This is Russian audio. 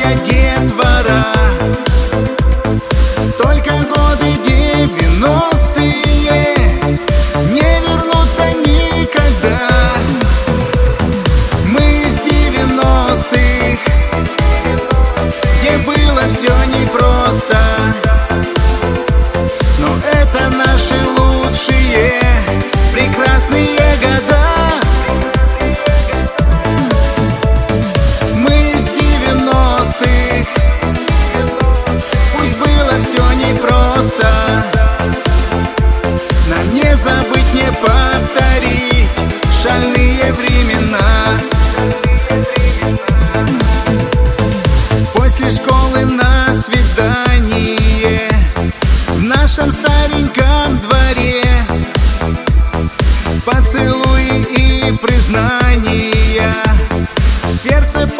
веселая детвора. Только годы 90-е не вернутся никогда. Мы из 90-х, где было все непросто, но это наши лучшие, прекрасные года. Мы из 90-х, пусть было все непросто, нам не забыть, не повторить шальные времена. После школы на свидание в нашем стареньком дворе, поцелуи и признания, сердце